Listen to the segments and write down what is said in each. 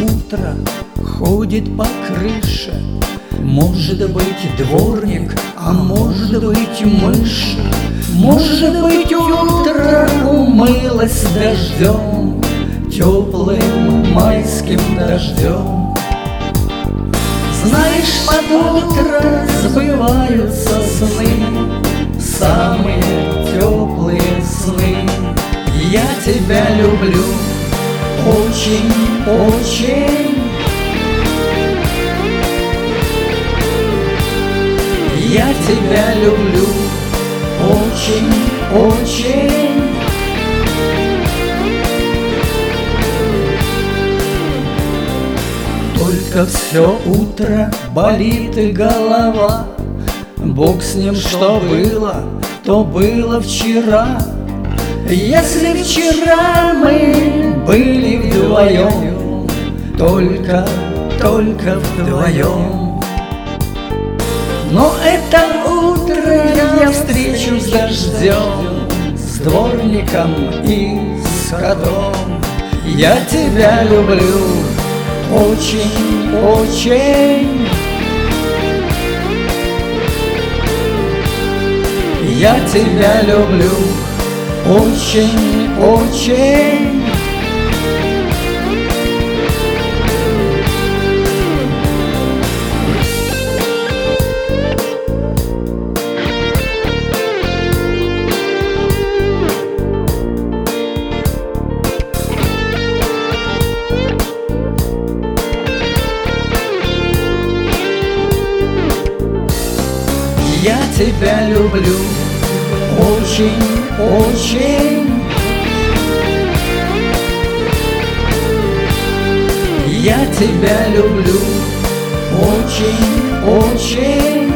утро ходит по крыше. Может быть, дворник, а может быть, мышь. Может быть, утро умылось дождем, теплым майским дождем. Знаешь, под утро сбываются сны, самые теплые сны. Я тебя люблю очень, очень. Я тебя люблю очень, очень. Только все утро болит и голова. Бог с ним, что было, то было вчера. Если вчера мы были вдвоем, только вдвоем. Но это утро я встречу с дождем, с дворником и с котом. Я тебя люблю очень, очень. Я тебя люблю очень, очень. Я тебя люблю очень, очень. Я тебя люблю очень, очень.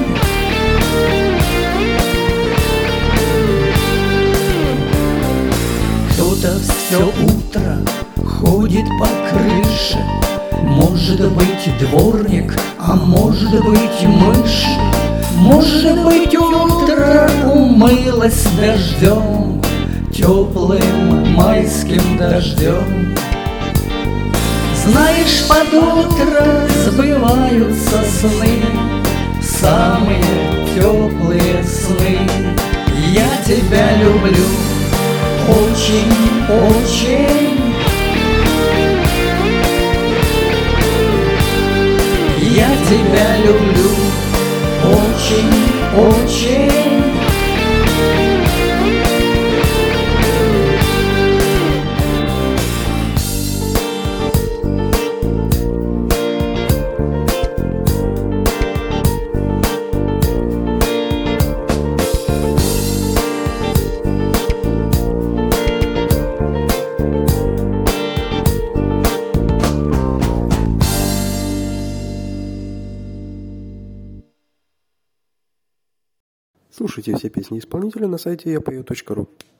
Кто-то все утро ходит по крыше. Может быть, дворник, а может быть, мышь. Может быть, утро умылось дождем, теплым майским дождем. Знаешь, под утро сбываются сны, самые теплые сны. Я тебя люблю очень, очень. Я тебя люблю очень, очень. Слушайте все песни исполнителя на сайте yapою.ru.